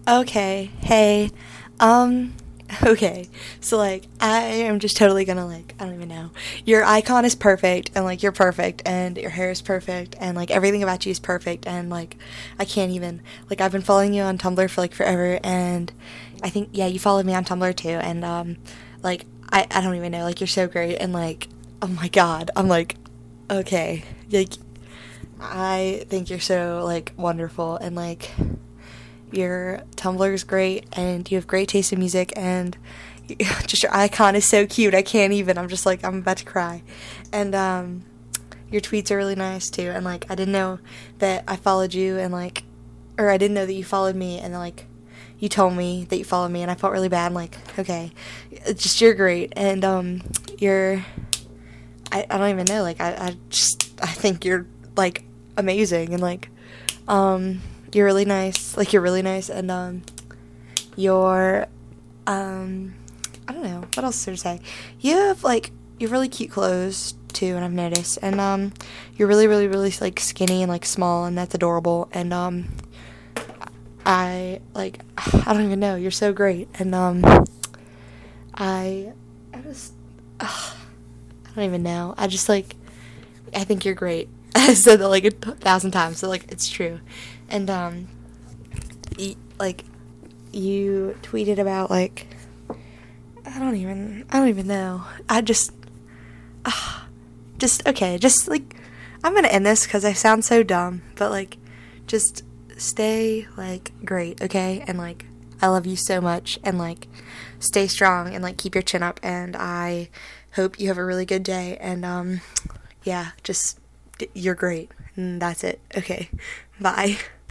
Okay, hey, um, okay, so like, I am just totally gonna like, I don't even know. Your icon is perfect, and like, you're perfect, and your hair is perfect, and like, everything about you is perfect, and like, I can't even, like, I've been following you on Tumblr for like forever, and I think, yeah, you followed me on Tumblr too, and like, I don't even know, like, you're so great, and like, oh my god, I'm like, okay, like, I think you're so like wonderful, and like, your Tumblr is great, and you have great taste in music, and just your icon is so cute. I can't even. I'm just like, I'm about to cry. And your tweets are really nice too. And like, I didn't know that I followed you, and like, or I didn't know that you followed me, and like, you told me that you followed me, and I felt really bad. I'm like, okay, it's just you're great, and you're. I don't even know. Like, I think you're like amazing, and like you're really nice. Like, you're really nice, and you're I don't know what else to say. You have like you have really cute clothes too, and I've noticed, and you're really really really like skinny and like small, and that's adorable. And I like I don't even know. You're so great, and I I just I don't even know. I just like I think you're great. I said that like 1,000 times, so like it's true. And like you tweeted about like I don't even know. I just okay, just like I'm gonna end this because I sound so dumb, but like just stay like great, okay? And like I love you so much, and like stay strong, and like keep your chin up, and I hope you have a really good day. And yeah, just you're great, and that's it. Okay, bye.